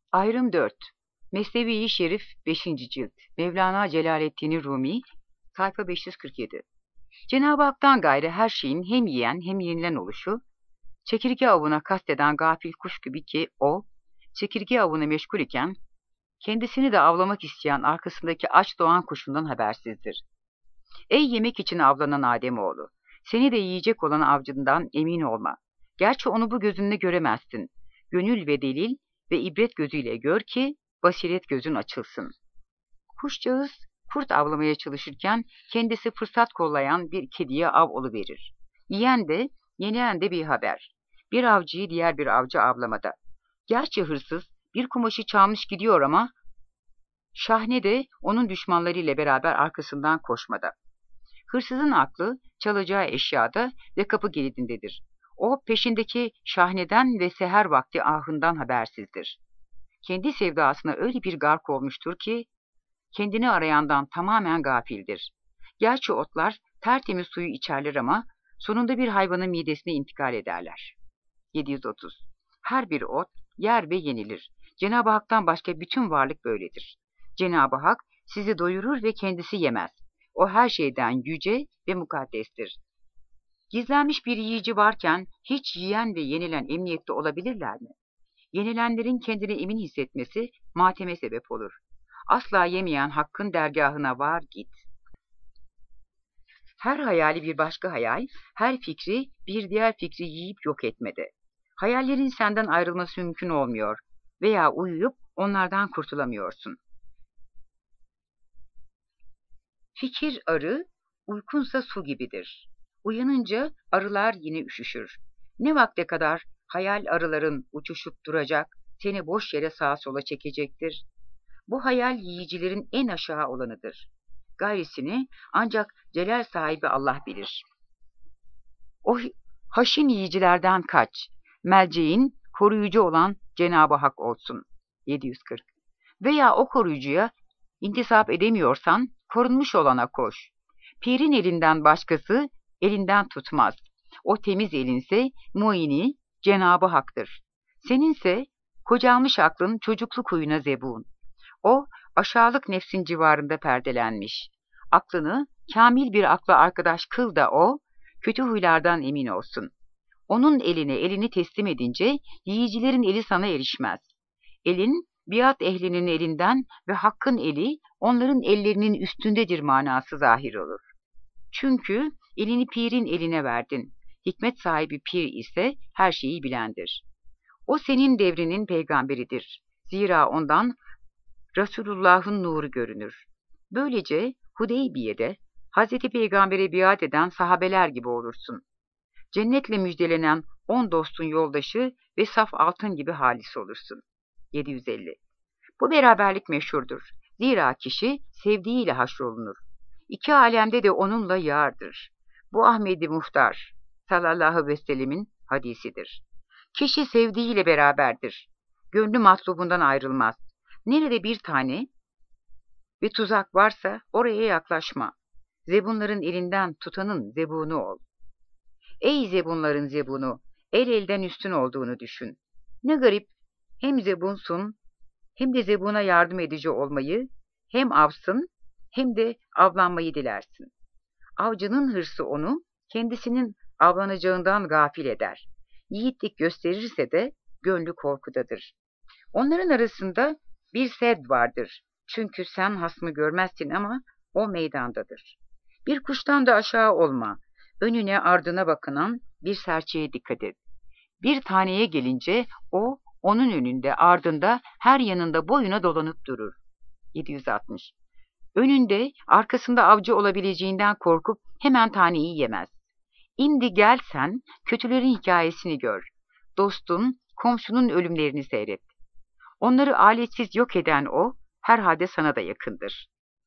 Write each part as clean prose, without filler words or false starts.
Ayrım 4. Mesnevi-i Şerif 5. cilt. Mevlana Celaleddin Rumi, sayfa 547. Cenab-ı Hak'tan gayrı her şeyin hem yiyen hem yenilen oluşu, çekirge avına kasteden gafil kuş gibi ki o, çekirge avına meşgul iken, kendisini de avlamak isteyen arkasındaki aç doğan kuşundan habersizdir. Ey yemek için avlanan Ademoğlu! Seni de yiyecek olan avcından emin olma. Gerçi onu bu gözünle göremezsin. Gönül ve delil ve ibret gözüyle gör ki basiret gözün açılsın. Kuşcağız kurt avlamaya çalışırken kendisi fırsat kollayan bir kediye av oluverir. Yiyen de yenilen de bir haber. Bir avcıyı diğer bir avcı avlamada. Gerçi hırsız bir kumaşı çalmış gidiyor ama şahne de onun düşmanlarıyla beraber arkasından koşmada. Hırsızın aklı çalacağı eşyada ve kapı kilidindedir. O peşindeki şahneden ve seher vakti ahından habersizdir. Kendi sevdasına öyle bir gark olmuştur ki kendini arayandan tamamen gafildir. Gerçi otlar tertemiz suyu içerler ama sonunda bir hayvanın midesine intikal ederler. 730. Her bir ot yer ve yenilir. Cenab-ı Hak'tan başka bütün varlık böyledir. Cenab-ı Hak sizi doyurur ve kendisi yemez. O her şeyden yüce ve mukaddestir. Gizlenmiş bir yiyici varken hiç yiyen ve yenilen emniyette olabilirler mi? Yenilenlerin kendini emin hissetmesi mateme sebep olur. Asla yemeyen Hakk'ın dergahına var git. Her hayali bir başka hayal, her fikri bir diğer fikri yiyip yok etmede. Hayallerin senden ayrılması mümkün olmuyor veya uyuyup onlardan kurtulamıyorsun. Fikir arı, uykunsa su gibidir. Uyanınca arılar yine üşüşür. Ne vakte kadar hayal arıların uçuşup duracak, seni boş yere sağa sola çekecektir. Bu hayal yiyicilerin en aşağı olanıdır. Gayrisini ancak celal sahibi Allah bilir. O haşin yiyicilerden kaç, melceğin koruyucu olan Cenab-ı Hak olsun. 740. Veya o koruyucuya intisap edemiyorsan korunmuş olana koş. Pirin elinden başkası elinden tutmaz. O temiz elinse muini Cenab-ı Hak'tır. Seninse kocalmış aklın çocukluk huyuna zebun. O aşağılık nefsin civarında perdelenmiş. Aklını kamil bir akla arkadaş kıl da o, kötü huylardan emin olsun. Onun eline elini teslim edince yiyicilerin eli sana erişmez. Elin biat ehlinin elinden ve Hakk'ın eli onların ellerinin üstündedir manası zahir olur. Çünkü elini pirin eline verdin. Hikmet sahibi pir ise her şeyi bilendir. O senin devrinin peygamberidir. Zira ondan Resulullah'ın nuru görünür. Böylece Hudeybiye'de Hazreti Peygamber'e biat eden sahabeler gibi olursun. Cennetle müjdelenen 10 dostun yoldaşı ve saf altın gibi halis olursun. 750. Bu beraberlik meşhurdur. Zira kişi sevdiğiyle haşrolunur. İki alemde de onunla yağardır. Bu Ahmed-i Muhtar sallallahu aleyhi ve sellemin hadisidir. Kişi sevdiğiyle beraberdir. Gönlü matlubundan ayrılmaz. Nerede bir tane ve tuzak varsa oraya yaklaşma. Zebunların elinden tutanın zebunu ol. Ey zebunların zebunu, el elden üstün olduğunu düşün. Ne garip, hem zebunsun, hem de zebuna yardım edici olmayı, hem avsın, hem de avlanmayı dilersin. Avcının hırsı onu, kendisinin avlanacağından gafil eder. Yiğitlik gösterirse de gönlü korkudadır. Onların arasında bir sed vardır. Çünkü sen hasmı görmezsin ama o meydandadır. Bir kuştan da aşağı olma. Önüne ardına bakınan bir serçeye dikkat et. Bir taneye gelince o onun önünde ardında her yanında boyuna dolanıp durur. 760. Önünde arkasında avcı olabileceğinden korkup hemen taneyi yemez. İndi gel sen kötülerin hikayesini gör. Dostun, komşunun ölümlerini seyret. Onları aletsiz yok eden o, herhalde sana da yakındır.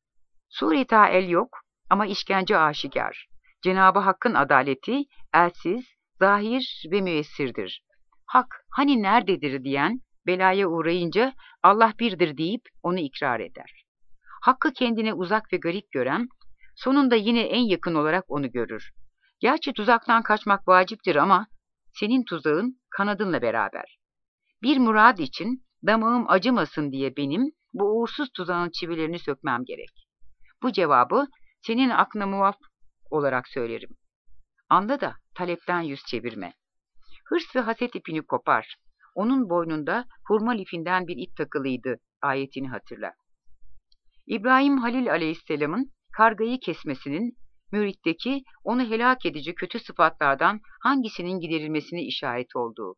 Sureta el yok ama işkence aşikar. Cenab-ı Hakk'ın adaleti elsiz, zahir ve müessirdir. Hak hani nerededir diyen, belaya uğrayınca Allah birdir deyip onu ikrar eder. Hakkı kendine uzak ve garip gören, sonunda yine en yakın olarak onu görür. Gerçi tuzaktan kaçmak vaciptir ama senin tuzağın kanadınla beraber. Bir murad için Damağım acımasın diye benim bu uğursuz tuzağın çivilerini sökmem gerek. Bu cevabı senin aklına muvaf olarak söylerim. Anla da talepten yüz çevirme. Hırs ve haset ipini kopar. Onun boynunda hurma lifinden bir ip takılıydı ayetini hatırla. İbrahim Halil Aleyhisselam'ın kargayı kesmesinin müritteki onu helak edici kötü sıfatlardan hangisinin giderilmesine işaret olduğu.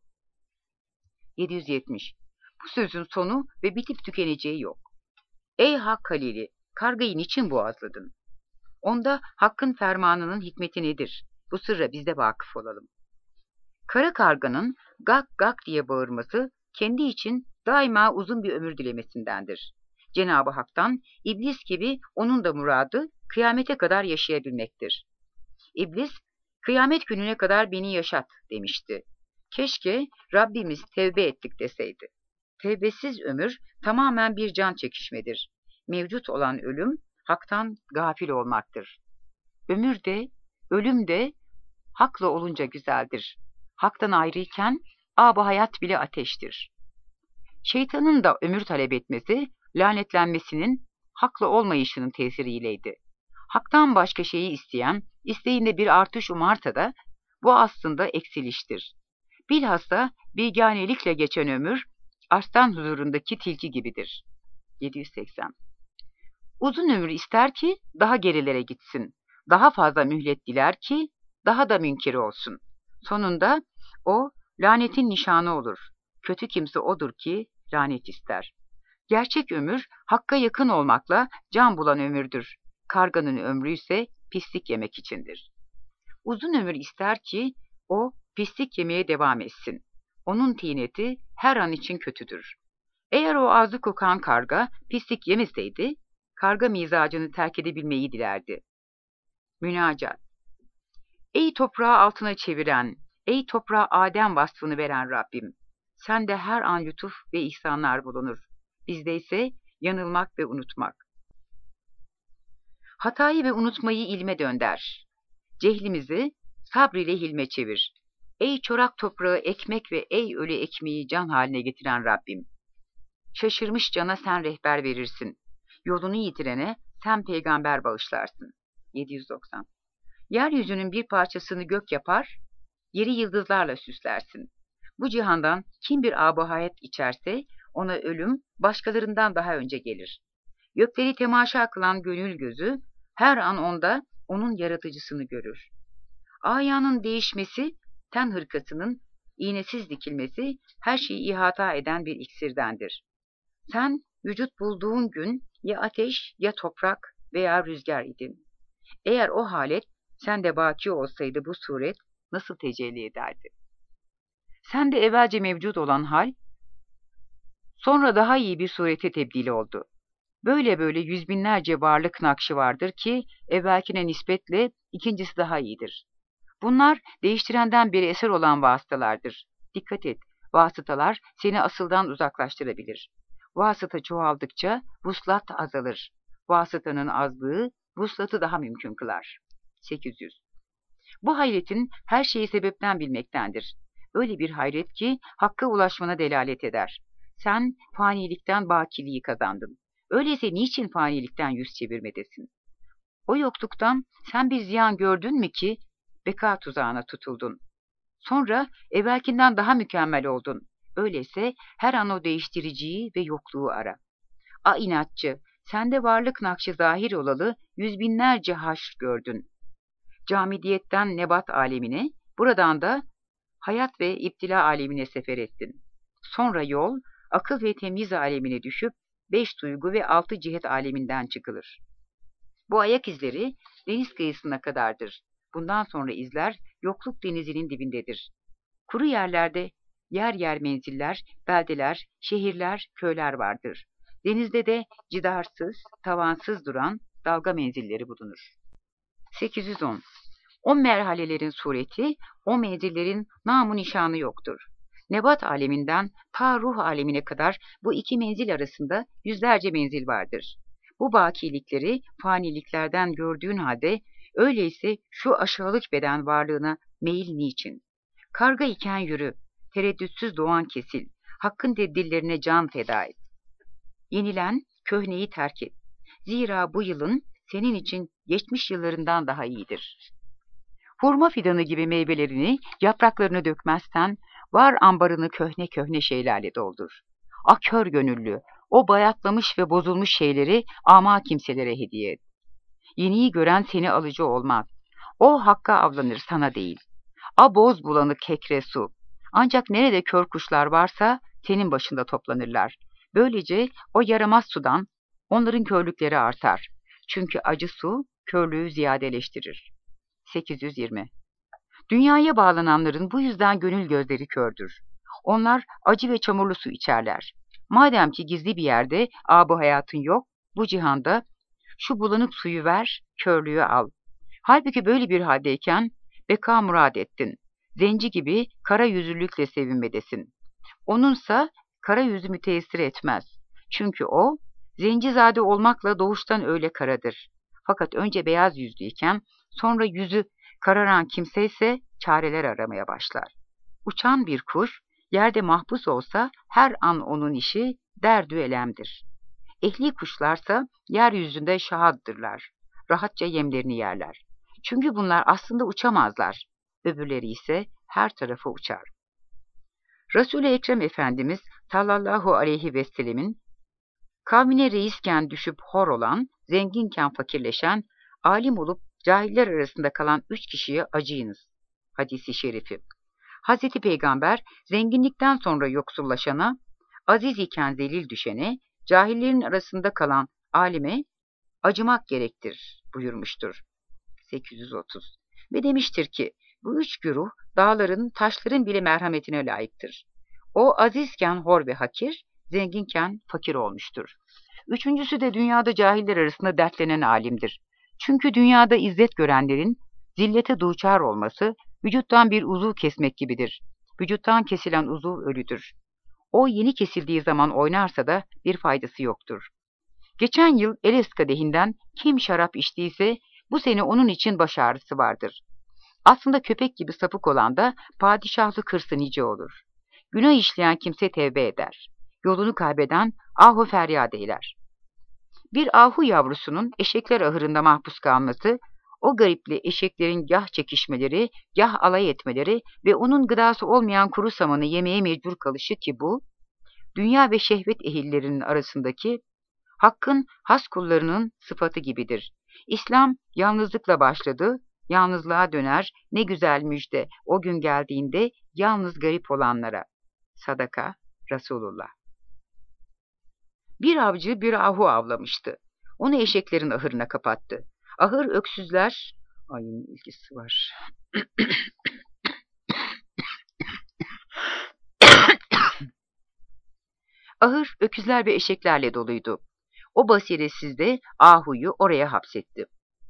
770. Bu sözün sonu ve bitip tükeneceği yok. Ey Hak Halil'i, kargayı niçin boğazladın? Onda Hakk'ın fermanının hikmeti nedir? Bu sırra biz de vakıf olalım. Kara karganın gak gak diye bağırması kendi için daima uzun bir ömür dilemesindendir. Cenab-ı Hak'tan iblis gibi onun da muradı kıyamete kadar yaşayabilmektir. İblis, kıyamet gününe kadar beni yaşat demişti. Keşke Rabbimiz tevbe ettik deseydi. Tevbesiz ömür tamamen bir can çekişmedir. Mevcut olan ölüm, Hak'tan gafil olmaktır. Ömür de, ölüm de Hak'la olunca güzeldir. Hak'tan ayrıyken ab-ı hayat bile ateştir. Şeytanın da ömür talep etmesi, lanetlenmesinin Hak'la olmayışının tesiriyleydi. Hak'tan başka şeyi isteyen, isteğinde bir artış umarsa da bu aslında eksiliştir. Bilhassa bilganelikle geçen ömür, arslan huzurundaki tilki gibidir. 780. Uzun ömür ister ki daha gerilere gitsin. Daha fazla mühlet diler ki daha da münkiri olsun. Sonunda o lanetin nişanı olur. Kötü kimse odur ki lanet ister. Gerçek ömür Hakk'a yakın olmakla can bulan ömürdür. Karganın ömrü ise pislik yemek içindir. Uzun ömür ister ki o pislik yemeye devam etsin. Onun tineti her an için kötüdür. Eğer o ağzı kokan karga pislik yemeseydi, karga mizacını terk edebilmeyi dilerdi. Münacat. Ey toprağı altına çeviren, ey toprağa Adem vasfını veren Rabbim, sende her an lütuf ve ihsanlar bulunur. Bizde ise yanılmak ve unutmak. Hatayı ve unutmayı ilme dönder. Cehlimizi sabriyle hilme çevir. Ey çorak toprağı ekmek ve ey ölü ekmeği can haline getiren Rabbim. Şaşırmış cana sen rehber verirsin. Yolunu yitirene sen peygamber bağışlarsın. 790. Yeryüzünün bir parçasını gök yapar, yeri yıldızlarla süslersin. Bu cihandan kim bir âb-ı hayat içerse, ona ölüm başkalarından daha önce gelir. Gökleri temaşa kılan gönül gözü, her an onda onun yaratıcısını görür. Ayanın değişmesi, ten hırkasının iğnesiz dikilmesi, her şeyi ihata eden bir iksirdendir. Sen vücut bulduğun gün ya ateş ya toprak veya rüzgar idin. Eğer o halet sende baki olsaydı bu suret nasıl tecelli ederdi? Sende evvelce mevcut olan hal, sonra daha iyi bir surete tebdil oldu. Böyle böyle yüz binlerce varlık nakşı vardır ki evvelkine nispetle ikincisi daha iyidir. Bunlar değiştirenden beri eser olan vasıtalardır. Dikkat et, vasıtalar seni asıldan uzaklaştırabilir. Vasıta çoğaldıkça vuslat azalır. Vasıtanın azlığı vuslatı daha mümkün kılar. 800. Bu hayretin her şeyi sebepten bilmektendir. Öyle bir hayret ki hakka ulaşmana delalet eder. Sen fanilikten bakiliği kazandın. Öyleyse niçin fanilikten yüz çevirmedesin? O yokluktan sen bir ziyan gördün mü ki beka tuzağına tutuldun. Sonra evvelkinden daha mükemmel oldun. Öyleyse her an o değiştiriciyi ve yokluğu ara. A inatçı, sende varlık nakşı zahir olalı yüz binlerce haşr gördün. Camidiyetten nebat alemine, buradan da hayat ve iptila alemine sefer ettin. Sonra yol, akıl ve temiz alemine düşüp 5 duygu ve 6 cihet aleminden çıkılır. Bu ayak izleri deniz kıyısına kadardır. Bundan sonra izler yokluk denizinin dibindedir. Kuru yerlerde yer yer menziller, beldeler, şehirler, köyler vardır. Denizde de cidarsız, tavansız duran dalga menzilleri bulunur. 810. O merhalelerin sureti, o menzillerin namı nişanı yoktur. Nebat aleminden ta ruh alemine kadar bu iki menzil arasında yüzlerce menzil vardır. Bu bakilikleri faniliklerden gördüğün halde, öyleyse şu aşağılık beden varlığına meyil niçin? Karga iken yürü, tereddütsüz doğan kesil, Hakkın tedbirlerine can feda et. Yenilen, köhneyi terk et. Zira bu yılın senin için geçmiş yıllarından daha iyidir. Hurma fidanı gibi meyvelerini, yapraklarını dökmezsen, var ambarını köhne köhne şeylerle doldur. Kör gönüllü, o bayatlamış ve bozulmuş şeyleri ama kimselere hediye et. Yeniyi gören seni alıcı olmaz. O hakka avlanır, sana değil. Boz bulanık kekre su. Ancak nerede kör kuşlar varsa senin başında toplanırlar. Böylece o yaramaz sudan onların körlükleri artar. Çünkü acı su körlüğü ziyadeleştirir. 820. Dünyaya bağlananların bu yüzden gönül gözleri kördür. Onlar acı ve çamurlu su içerler. Madem ki gizli bir yerde bu hayatın yok, bu cihanda şu bulanık suyu ver, körlüğü al. Halbuki böyle bir haldeyken beka murad ettin. Zenci gibi kara yüzlülükle sevinmedesin. Onunsa kara yüzü müteessir etmez. Çünkü o, zencizade olmakla doğuştan öyle karadır. Fakat önce beyaz yüzlüyken, sonra yüzü kararan kimse ise çareler aramaya başlar. Uçan bir kuş, yerde mahpus olsa her an onun işi derdü elemdir. Ehli kuşlarsa yeryüzünde şahaddırlar. Rahatça yemlerini yerler. Çünkü bunlar aslında uçamazlar. Öbürleri ise her tarafa uçar. Resul-i Ekrem Efendimiz sallallahu aleyhi ve sellemin kavmine reisken düşüp hor olan, zenginken fakirleşen, alim olup cahiller arasında kalan 3 kişiye acıyınız. Hadisi şerifi. Hazreti Peygamber zenginlikten sonra yoksullaşana, aziz iken zelil düşene, cahillerin arasında kalan alime acımak gerektir buyurmuştur. 830. Ve demiştir ki, bu 3 güruh dağların, taşların bile merhametine layıktır. O azizken hor ve hakir, zenginken fakir olmuştur. Üçüncüsü de dünyada cahiller arasında dertlenen alimdir. Çünkü dünyada izzet görenlerin zillete duçar olması, vücuttan bir uzuv kesmek gibidir. Vücuttan kesilen uzuv ölüdür. O yeni kesildiği zaman oynarsa da bir faydası yoktur. Geçen yıl Eres kadehinden kim şarap içtiyse bu sene onun için baş ağrısı vardır. Aslında köpek gibi sapık olan da padişahlı kırsı nice olur. Günah işleyen kimse tevbe eder. Yolunu kaybeden ahu feryat eyler. Bir ahu yavrusunun eşekler ahırında mahpus kalması, o garipli eşeklerin gah çekişmeleri, gah alay etmeleri ve onun gıdası olmayan kuru samanı yemeye mecbur kalışı ki bu, dünya ve şehvet ehillerinin arasındaki Hakkın has kullarının sıfatı gibidir. İslam yalnızlıkla başladı, yalnızlığa döner, ne güzel müjde o gün geldiğinde yalnız garip olanlara. Sadaka Resulullah. Bir avcı bir ahu avlamıştı. Onu eşeklerin ahırına kapattı. Ahır öksüzler... Ayın ilgisi var. Ahır öküzler ve eşeklerle doluydu. O basiretsiz de ahuyu oraya hapsetti.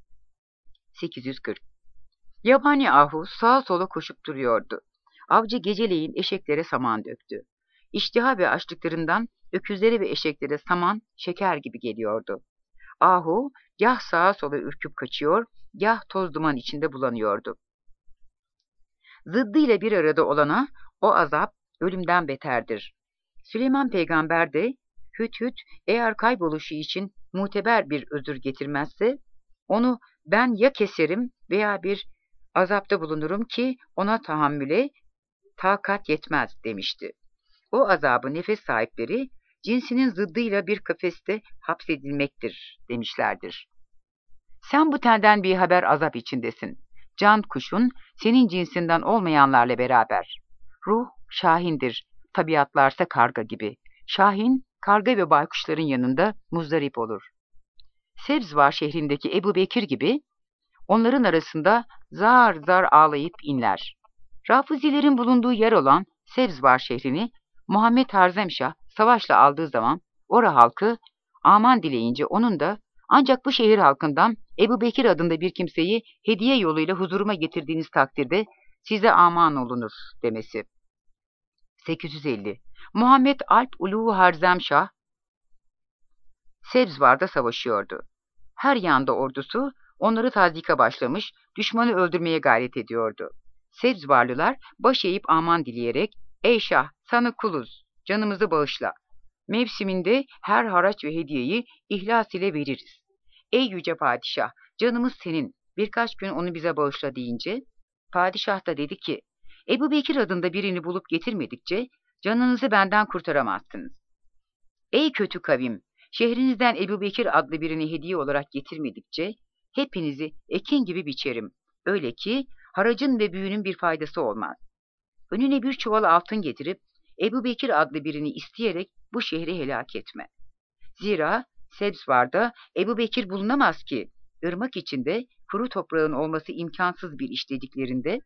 840. Yabani ahu sağa sola koşup duruyordu. Avcı geceleyin eşeklere saman döktü. İştiha ve açlıklarından öküzlere ve eşeklere saman şeker gibi geliyordu. Ahu gah sağa sola ürküp kaçıyor, gah toz duman içinde bulanıyordu. Zıddıyla bir arada olana o azap ölümden beterdir. Süleyman peygamber de Hüt eğer kayboluşu için muteber bir özür getirmezse, onu ben ya keserim veya bir azapta bulunurum ki ona tahammüle takat yetmez demişti. O azabı nefes sahipleri cinsinin zıddıyla bir kafeste hapsedilmektir demişlerdir. Sen bu tenden bir haber azap içindesin. Can kuşun senin cinsinden olmayanlarla beraber. Ruh şahindir, tabiatlarsa karga gibi. Şahin, karga ve baykuşların yanında muzdarip olur. Sebzvar şehrindeki Ebu Bekir gibi onların arasında zar zar ağlayıp inler. Rafizilerin bulunduğu yer olan Sebzvar şehrini Muhammed Harzemşah savaşla aldığı zaman ora halkı aman dileyince onun da ancak bu şehir halkından Ebu Bekir adında bir kimseyi hediye yoluyla huzuruma getirdiğiniz takdirde size aman olunur demesi. 850. Muhammed Alp Ulu Harzemşah Sebzvar'da savaşıyordu. Her yanda ordusu onları tazika başlamış, düşmanı öldürmeye gayret ediyordu. Sebzvarlılar baş eğip aman dileyerek, ''Ey şah, sana kuluz'' canımızı bağışla. Mevsiminde her haraç ve hediyeyi ihlas ile veririz. Ey yüce padişah, canımız senin, birkaç gün onu bize bağışla deyince, padişah da dedi ki, Ebubekir adında birini bulup getirmedikçe canınızı benden kurtaramazsınız. Ey kötü kavim, şehrinizden Ebubekir adlı birini hediye olarak getirmedikçe hepinizi ekin gibi biçerim. Öyle ki haracın ve büyünün bir faydası olmaz. Önüne bir çuval altın getirip Ebubekir adlı birini isteyerek bu şehri helak etme. Zira Sebzvar'da Ebubekir bulunamaz ki, ırmak içinde kuru toprağın olması imkansız bir iş dediklerinde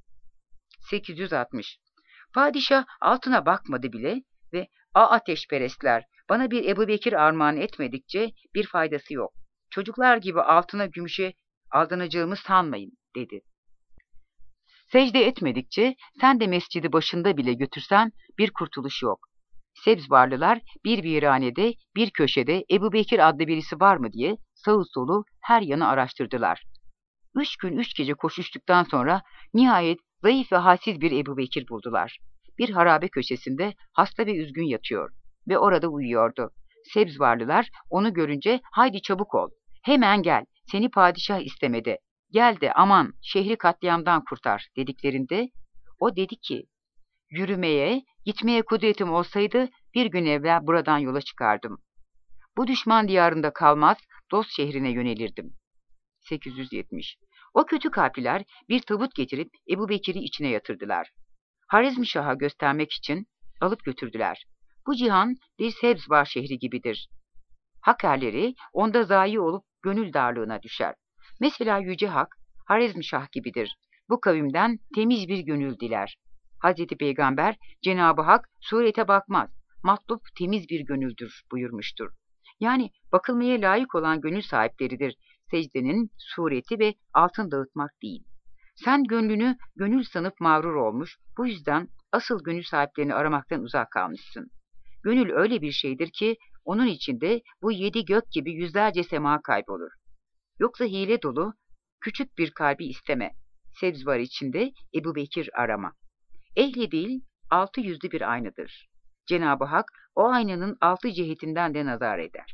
860. Padişah altına bakmadı bile ve ateşperestler, bana bir Ebubekir armağan etmedikçe bir faydası yok. Çocuklar gibi altına gümüşe aldanacağımı sanmayın dedi. Secde etmedikçe sen de mescidi başında bile götürsen bir kurtuluş yok. Sebzvarlılar bir viranede, bir köşede Ebubekir adlı birisi var mı diye sağı solu her yanı araştırdılar. 3 gün 3 gece koşuştuktan sonra nihayet zayıf ve halsiz bir Ebubekir buldular. Bir harabe köşesinde hasta ve üzgün yatıyor ve orada uyuyordu. Sebzvarlılar onu görünce haydi çabuk ol, hemen gel, seni padişah istemedi. Gel de aman şehri katliamdan kurtar dediklerinde o dedi ki, yürümeye, gitmeye kudretim olsaydı bir gün evvel buradan yola çıkardım. Bu düşman diyarında kalmaz, dost şehrine yönelirdim. 870. O kötü kalpliler bir tabut getirip Ebubekir'i içine yatırdılar. Harizmşah'a göstermek için alıp götürdüler. Bu cihan bir Sebzvar şehri gibidir. Hak erleri onda zayi olup gönül darlığına düşer. Mesela Yüce Hak, Harizmşah gibidir. Bu kavimden temiz bir gönül diler. Hazreti Peygamber, Cenab-ı Hak surete bakmaz, matlub temiz bir gönüldür buyurmuştur. Yani bakılmaya layık olan gönül sahipleridir. Secdenin sureti ve altın dağıtmak değil. Sen gönlünü gönül sanıp mağrur olmuş, bu yüzden asıl gönül sahiplerini aramaktan uzak kalmışsın. Gönül öyle bir şeydir ki, onun içinde bu 7 gök gibi yüzlerce sema kaybolur. Yoksa hile dolu, küçük bir kalbi isteme. Sebzvar içinde Ebubekir arama. Ehli değil, 6 yüzlü bir aynadır. Cenab-ı Hak o aynanın 6 cihetinden de nazar eder.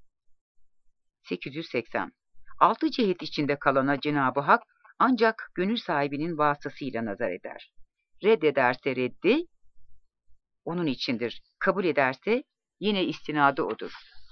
880. 6 cihet içinde kalana Cenab-ı Hak ancak gönül sahibinin vasıtasıyla nazar eder. Reddederse reddi onun içindir. Kabul ederse yine istinadı odur.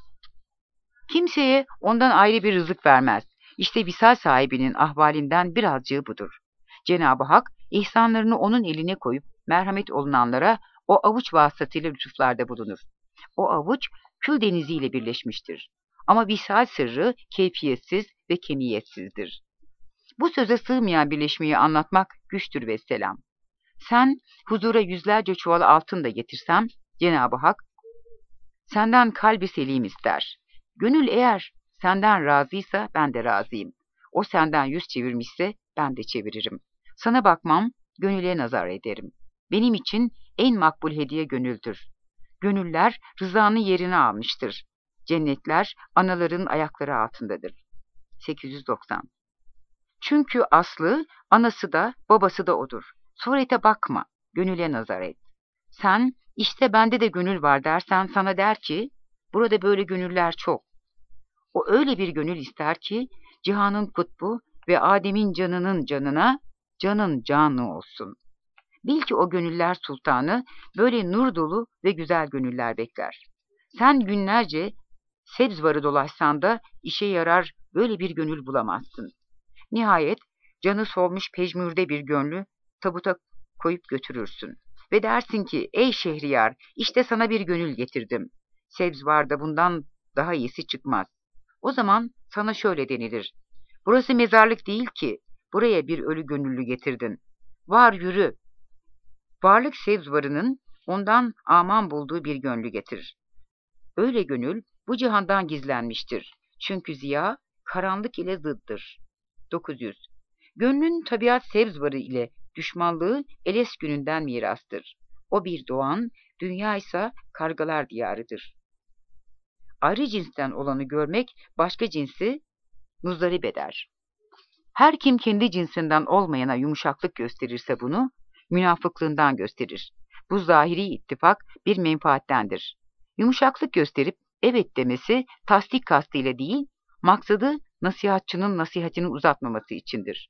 Kimseye ondan ayrı bir rızık vermez. İşte visal sahibinin ahvalinden birazcığı budur. Cenab-ı Hak ihsanlarını onun eline koyup merhamet olunanlara o avuç vasıtasıyla lütuflarda bulunur. O avuç kül deniziyle birleşmiştir. Ama visal sırrı keyfiyetsiz ve kemiyetsizdir. Bu söze sığmayan birleşmeyi anlatmak güçtür vesselam. Sen huzura yüzlerce çuval altın da getirsem, Cenab-ı Hak senden kalbi selim ister. Gönül eğer senden razıysa ben de razıyım. O senden yüz çevirmişse ben de çeviririm. Sana bakmam, gönüle nazar ederim. Benim için en makbul hediye gönüldür. Gönüller rızanı yerine almıştır. Cennetler anaların ayakları altındadır. 890. Çünkü aslı, anası da babası da odur. Surete bakma, gönüle nazar et. Sen, işte bende de gönül var dersen sana der ki, burada böyle gönüller çok. O öyle bir gönül ister ki, cihanın kutbu ve Adem'in canının canına, canın canı olsun. Bil ki o gönüller sultanı, böyle nur dolu ve güzel gönüller bekler. Sen günlerce Sebzvar'ı dolaşsan da işe yarar böyle bir gönül bulamazsın. Nihayet canı solmuş pejmürde bir gönlü tabuta koyup götürürsün. Ve dersin ki ey Şehriyar işte sana bir gönül getirdim. Sebzvar'da bundan daha iyisi çıkmaz. O zaman sana şöyle denilir. Burası mezarlık değil ki buraya bir ölü gönüllü getirdin. Var yürü. Varlık Sebzvar'ının ondan aman bulduğu bir gönlü getirir. Öyle gönül bu cihandan gizlenmiştir. Çünkü ziya karanlık ile zıddır. 900. Gönlün tabiat Sebzvarı ile düşmanlığı Eles gününden mirastır. O bir doğan, dünya ise kargalar diyarıdır. Ayrı cinsten olanı görmek başka cinsi muzdarip eder. Her kim kendi cinsinden olmayana yumuşaklık gösterirse bunu münafıklığından gösterir. Bu zahiri ittifak bir menfaattendir. Yumuşaklık gösterip evet demesi tasdik kastıyla değil, maksadı nasihatçının nasihatini uzatmaması içindir.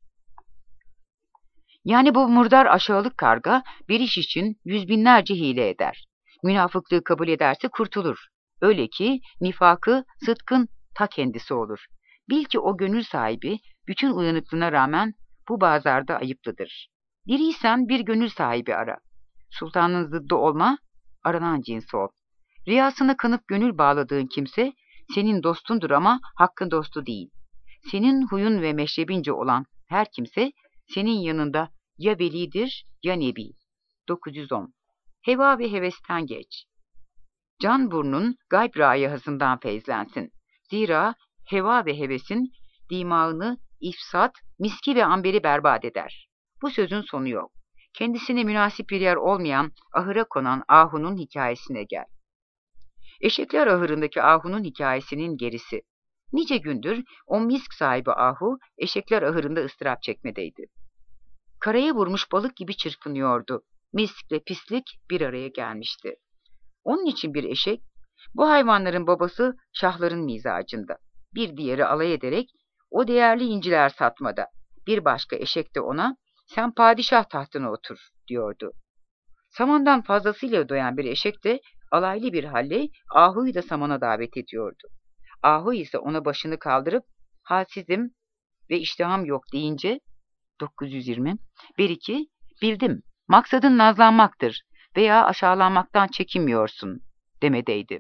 Yani bu murdar aşağılık karga bir iş için yüz binlerce hile eder. Münafıklığı kabul ederse kurtulur. Öyle ki nifakı sıdkın ta kendisi olur. Bil ki o gönül sahibi bütün uyanıklığına rağmen bu bazarda ayıplıdır. Diriysen bir gönül sahibi ara. Sultanın zıddı olma, aranan cins ol. Riyasına kanıp gönül bağladığın kimse senin dostundur ama hakkın dostu değil. Senin huyun ve meşrebince olan her kimse senin yanında ya velidir ya nebi. 910. Heva ve hevesten geç. Can burnun gayb rayihasından feyzlensin. Zira heva ve hevesin dimağını ifsat, miski ve amberi berbat eder. Bu sözün sonu yok. Kendisine münasip bir yer olmayan ahıra konan ahunun hikayesine gel. Eşekler ahırındaki ahunun hikayesinin gerisi. Nice gündür o misk sahibi ahu eşekler ahırında ıstırap çekmedeydi. Karaya vurmuş balık gibi çırpınıyordu. Misk ve pislik bir araya gelmişti. Onun için bir eşek, bu hayvanların babası şahların mizacında. Bir diğeri alay ederek, o değerli inciler satmada. Bir başka eşek de ona, sen padişah tahtına otur, diyordu. Samandan fazlasıyla doyan bir eşek de, alaylı bir halle, ahuyu da samana davet ediyordu. Ahu ise ona başını kaldırıp, halsizim ve iştahım yok deyince, 920, bir bildim, maksadın nazlanmaktır veya aşağılanmaktan çekinmiyorsun demedeydi.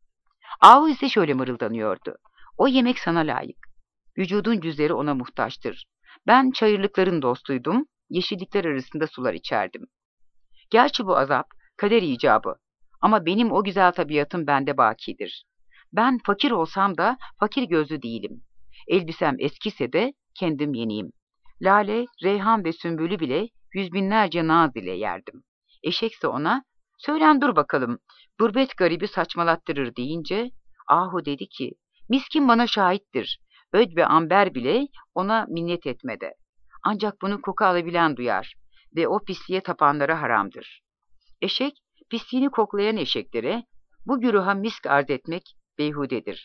Ahu ise şöyle mırıldanıyordu. O yemek sana layık. Vücudun cüzleri ona muhtaçtır. Ben çayırlıkların dostuydum, yeşillikler arasında sular içerdim. Gerçi bu azap, kader icabı. Ama benim o güzel tabiatım bende bakidir. Ben fakir olsam da fakir gözlü değilim. Elbisem eskise de kendim yeniyim. Lale, reyhan ve sümbülü bile yüz binlerce naz ile yerdim. Eşekse ona, söylen dur bakalım, gurbet garibi saçmalattırır deyince, ahu dedi ki, miskin bana şahittir. Öd ve amber bile ona minnet etmede. Ancak bunu koku alabilen duyar ve o pisliğe tapanlara haramdır. Eşek, pisliğini koklayan eşeklere, bu güruha misk arz etmek beyhudedir.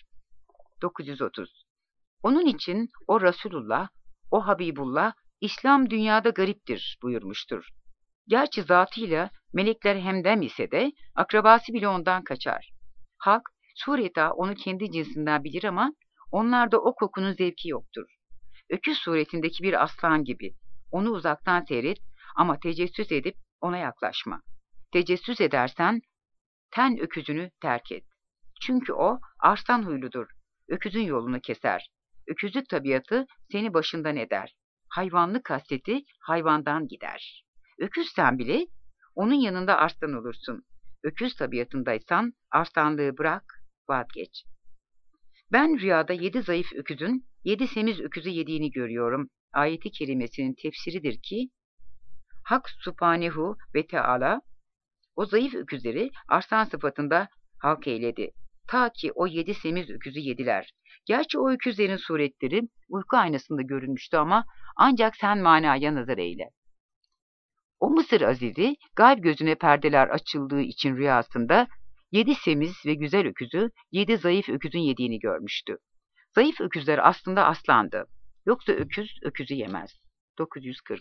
930. Onun için o Resulullah, o Habibullah, İslam dünyada gariptir buyurmuştur. Gerçi zatıyla melekler hemdem ise de akrabası bile ondan kaçar. Halk sureta onu kendi cinsinden bilir ama onlarda o kokunun zevki yoktur. Öküz suretindeki bir aslan gibi onu uzaktan seyret ama tecessüs edip ona yaklaşma. Tecessüs edersen ten öküzünü terk et. Çünkü o arslan huyludur. Öküzün yolunu keser. Öküzlük tabiatı seni başından eder. Hayvanlık hasreti hayvandan gider. Öküzsen bile onun yanında arslan olursun. Öküz tabiatındaysan arslanlığı bırak, vazgeç. Ben rüyada 7 zayıf öküzün 7 semiz öküzü yediğini görüyorum. Ayeti kerimesinin tefsiridir ki, Hak Subhanehu ve Teala o zayıf öküzleri arslan sıfatında halk eyledi. Ta ki o 7 semiz öküzü yediler. Gerçi o öküzlerin suretleri uyku aynasında görünmüştü ama ancak sen manaya nazar eyle. O Mısır azizi gayb gözüne perdeler açıldığı için rüyasında 7 semiz ve güzel öküzü 7 zayıf öküzün yediğini görmüştü. Zayıf öküzler aslında aslandı. Yoksa öküz öküzü yemez. 940.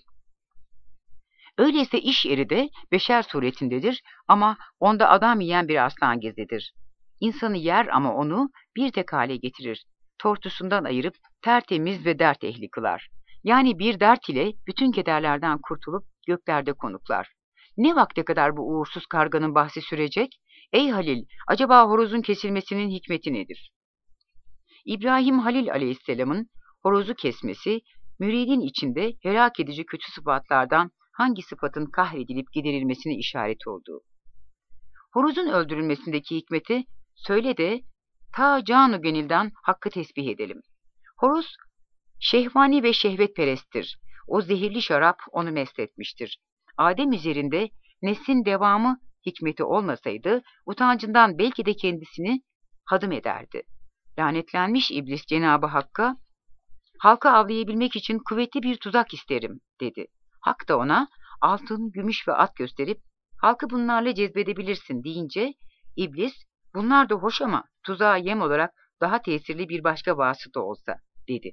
Öyleyse iş yeri de beşer suretindedir ama onda adam yiyen bir aslan gezidir. İnsanı yer ama onu bir tek hale getirir. Tortusundan ayırıp tertemiz ve dert ehli kılar. Yani bir dert ile bütün kederlerden kurtulup göklerde konuklar. Ne vakte kadar bu uğursuz karganın bahsi sürecek? Ey Halil, acaba horozun kesilmesinin hikmeti nedir? İbrahim Halil Aleyhisselam'ın horozu kesmesi, müridin içinde helak edici kötü sıfatlardan hangi sıfatın kahredilip giderilmesine işaret olduğu. Horozun öldürülmesindeki hikmeti söyle de ta canı gönülden hakkı tesbih edelim. Horoz şehvani ve şehvetperesttir. O zehirli şarap onu mest etmiştir. Adem üzerinde neslin devamı hikmeti olmasaydı utancından belki de kendisini hadım ederdi. Lanetlenmiş iblis Cenab-ı Hakk'a, halkı avlayabilmek için kuvvetli bir tuzak isterim dedi. Hak da ona altın, gümüş ve at gösterip halkı bunlarla cezbedebilirsin deyince, iblis, bunlar da hoş ama tuzağa yem olarak daha tesirli bir başka vasıta olsa, dedi.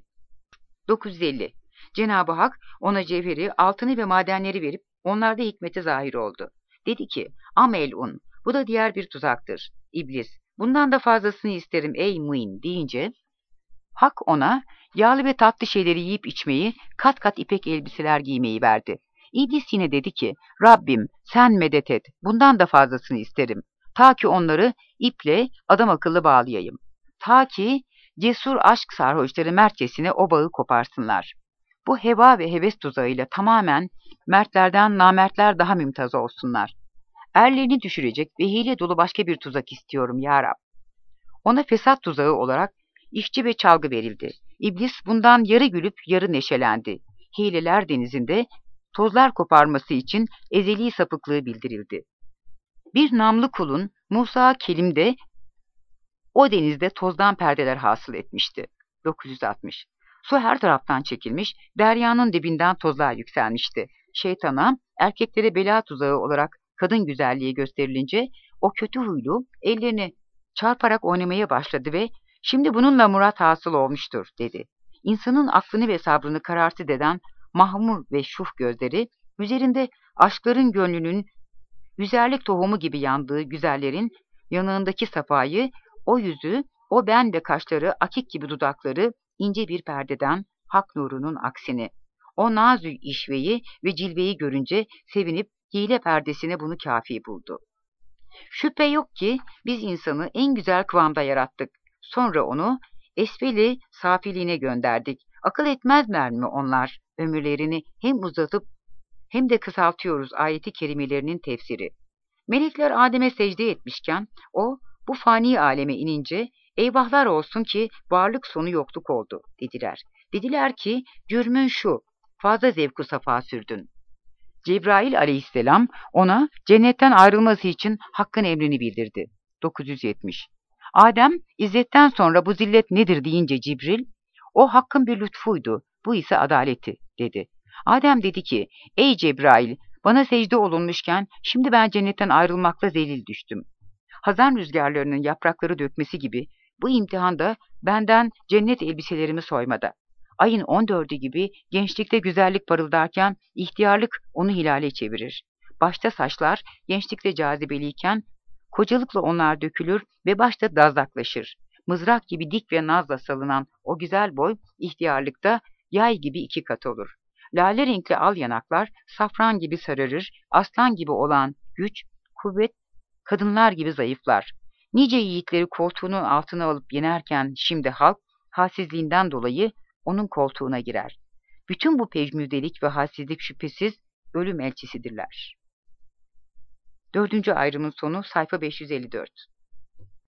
950. Cenab-ı Hak ona cevheri, altını ve madenleri verip onlarda hikmeti zahir oldu. Dedi ki, Amelun, bu da diğer bir tuzaktır. İblis, bundan da fazlasını isterim ey muin deyince, Hak ona yağlı ve tatlı şeyleri yiyip içmeyi, kat kat ipek elbiseler giymeyi verdi. İblis yine dedi ki, Rabbim sen medet et, bundan da fazlasını isterim. Ta ki onları iple adam akıllı bağlayayım. Ta ki cesur aşk sarhoşları mertçesine o bağı koparsınlar. Bu heva ve heves tuzağıyla tamamen mertlerden namertler daha mümtaz olsunlar. Erlerini düşürecek ve hile dolu başka bir tuzak istiyorum ya Rab. Ona fesat tuzağı olarak işçi ve çalgı verildi. İblis bundan yarı gülüp yarı neşelendi. Hileler denizinde tozlar koparması için ezeli sapıklığı bildirildi. Bir namlı kulun Musa Kelim'de o denizde tozdan perdeler hasıl etmişti. 960. Su her taraftan çekilmiş, deryanın dibinden tozlar yükselmişti. Şeytana, erkeklere bela tuzağı olarak kadın güzelliği gösterilince o kötü huylu ellerini çarparak oynamaya başladı ve şimdi bununla murat hasıl olmuştur, dedi. İnsanın aklını ve sabrını kararsız eden mahmur ve şuh gözleri, üzerinde aşkların gönlünün güzellik tohumu gibi yandığı güzellerin yanağındaki safayı, o yüzü, o ben ve kaşları, akik gibi dudakları ince bir perdeden hak nurunun aksini. O nazü işveyi ve cilveyi görünce sevinip hile perdesine bunu kafi buldu. Şüphe yok ki biz insanı en güzel kıvamda yarattık. Sonra onu esfeli safiliğine gönderdik. Akıl etmezler mi onlar? Ömürlerini hem uzatıp hem de kısaltıyoruz ayeti kerimelerinin tefsiri. Melekler Adem'e secde etmişken o bu fani aleme inince eyvahlar olsun ki varlık sonu yokluk oldu dediler. Dediler ki cürmün şu, fazla zevku safa sürdün. Cebrail aleyhisselam ona cennetten ayrılması için Hakk'ın emrini bildirdi. 970. Adem izzetten sonra bu zillet nedir deyince Cibril, o Hakk'ın bir lütfuydu, bu ise adaleti dedi. Adem dedi ki, ey Cebrail, bana secde olunmuşken şimdi ben cennetten ayrılmakla zelil düştüm. Hazan rüzgarlarının yaprakları dökmesi gibi bu imtihanda benden cennet elbiselerimi soymada. Ayın 14'ü gibi gençlikte güzellik parıldarken ihtiyarlık onu hilale çevirir. Başta saçlar gençlikte cazibeliyken kocalıkla onlar dökülür ve başta dazlaklaşır. Mızrak gibi dik ve nazla salınan o güzel boy ihtiyarlıkta yay gibi 2 kat olur. Lale renkli al yanaklar safran gibi sararır, aslan gibi olan güç, kuvvet kadınlar gibi zayıflar. Nice yiğitleri koltuğunun altına alıp yenerken şimdi halk halsizliğinden dolayı onun koltuğuna girer. Bütün bu pejmürdelik ve halsizlik şüphesiz ölüm elçisidirler. 4. ayrımın sonu sayfa 554.